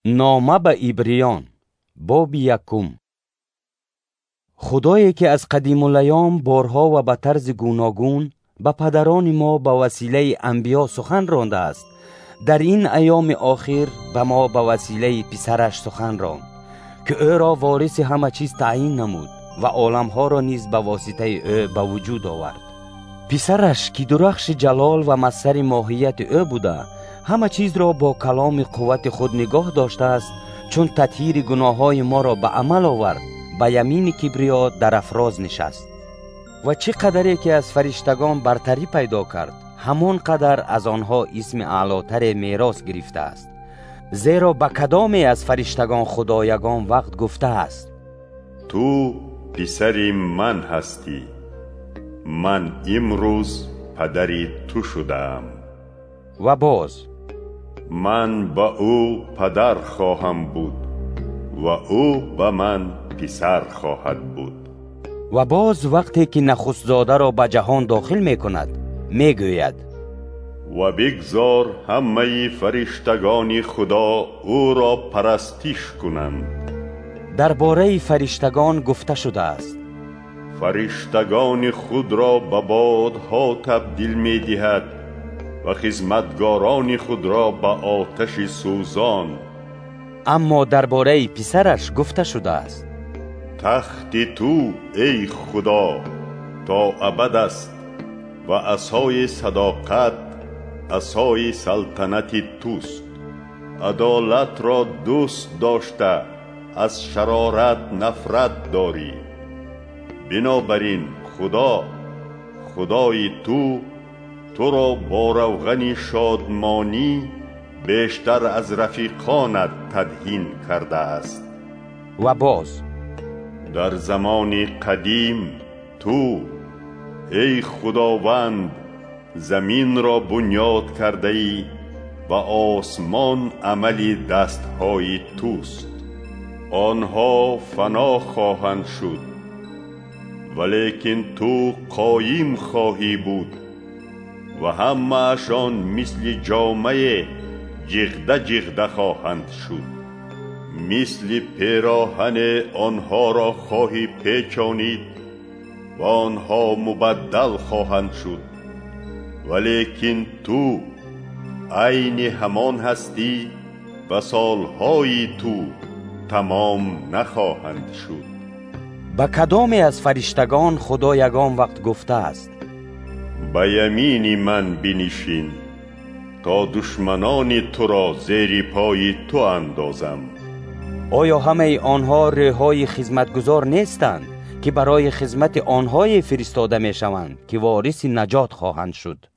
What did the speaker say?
نامه به عبریان باب 1. خدایی که از قدیم الایام بارها و به طرز گوناگون به پدران ما به وسیله انبیا سخن رانده است، در این ایام آخر به ما به وسیله پسرش سخن راند که او را وارث همه چیز تعیین نمود و عالمها را نیز به واسطه او به وجود آورد. پسرش که درخش جلال و مصدر ماهیت او بوده، همه چیز را با کلام قوت خود نگاه داشته است، چون تطهیر گناههای ما را به عمل آورد، به یمین کبریا در افراز نشست. و چه قدری که از فرشتگان برتری پیدا کرد، همان قدر از آنها اسم اعلاتر میراث گرفته است. زیرا به کدامی از فرشتگان خدا یگان وقت گفته است: تو پسری من هستی، من امروز پدری تو شدم. و باز: من به او پدر خواهم بود و او به من پسر خواهد بود. و باز وقتی که نخست زاده را به جهان داخل می کند می گوید: و بگذار همه فرشتگان خدا او را پرستش کنند. درباره فرشتگان گفته شده است: فرشتگان خود را به بادها تبدیل می دهد و خدمتگاران خود را به آتش سوزان. اما درباره پسرش گفته شده است: تخت تو ای خدا تا ابد است و عصای صداقت عصای سلطنت توست. عدالت را دوست داشته از شرارت نفرت داری. بنابراین خدای تو را با روغن شادمانی بیشتر از رفیقانت تدهین کرده است. و باز: در زمان قدیم تو ای خداوند زمین را بنیاد کرده ای و آسمان عملی دستهای توست. آنها فنا خواهند شد ولیکن تو قایم خواهی بود و همه‌شان مثل جامه جغده خواهند شد. مثل پیراهن آنها را خواهی پیچانید و آنها مبدل خواهند شد، ولیکن تو عین همان هستی و سالهای تو تمام نخواهند شد. به کدامی از فرشتگان خدا یگان وقت گفته است: به یمین من بنشین تا دشمنان تو را زیر پای تو اندازم. آیا همه آنها روح‌های خدمتگزار نیستند که برای خدمت آنهای فرستاده می شوند که وارث نجات خواهند شد؟